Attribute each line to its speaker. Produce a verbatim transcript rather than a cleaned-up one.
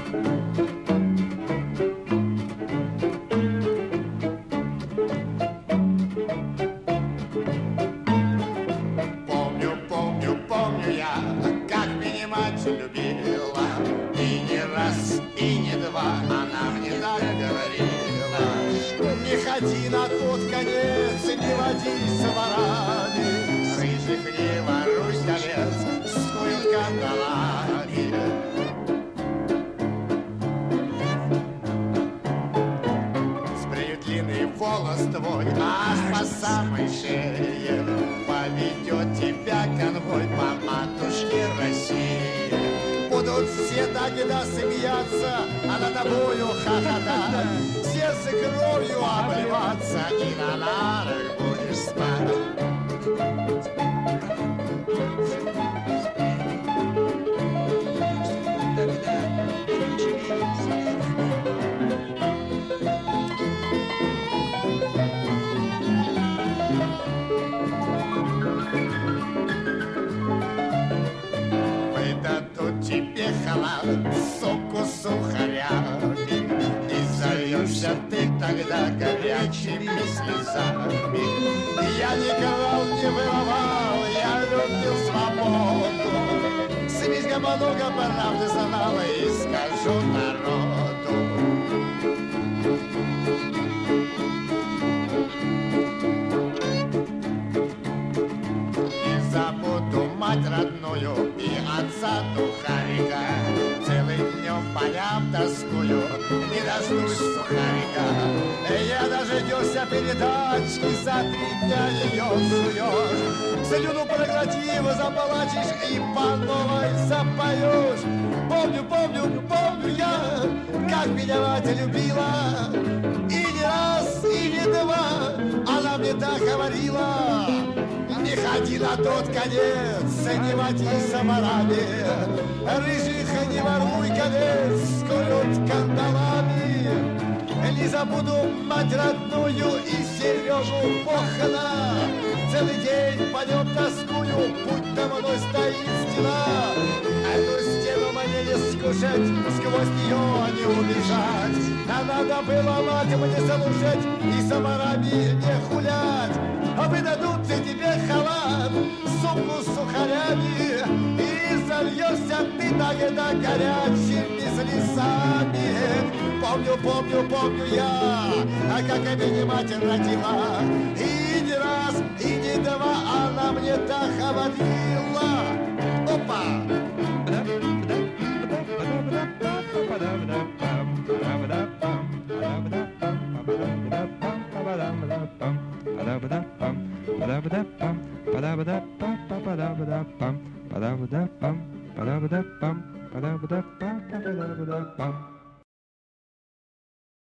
Speaker 1: Помню, помню, помню я, как меня мать любила. И не раз, и не два она мне так говорила: не ходи на тот конец, не водись с ворами, рыжих не воруй колец, скуют кандалами. Сбреют длинный волос твой аж по самой шее, поведет тебя конвой по матушке России. Будут все тогда смеяться, а над тобою хохотать, сердце кровью обливаться, и на нарах будешь спать. Выдадут тебе халат, соку сухарями, и зальешься ты тогда горячими слезами. Я не крал, не воровал, я любил свободу. Семейка много правды знала, и скажу народу. Не забуду мать родную и отца духарика. Целый днем полям тоскую, не дождусь сухарика. Я дождешься передачки, за три дня ее суешь. Слюну проглотив, заплачешь и по новой запоешь. Помню, помню, помню я, как меня мать любила. И не раз, и не два она мне так говорила: не ходи на тот конец, не водись ворами, рыжих не воруй колец, скуют кандалами. Не забуду мать родную и Сережу Бохана. Целый день по нем тоскую, путь до мной стоит стена. Эту стену мне не скушать, сквозь нее не убежать. А надо было мать мне слушать и за ворами не хулять. А выдадут тебе халат, сумку с сухарями, и зальешься ты тогда горячими слезами. Помню, помню, помню я, а как меня мать родила. И не раз, и не два она мне так говорила. Опа!
Speaker 2: Ba-da-ba-da-bum, ba-da-ba-da-bum, ba-da-ba-da-bum, ba-da-ba-da-bum, ba-da-ba-da-bum.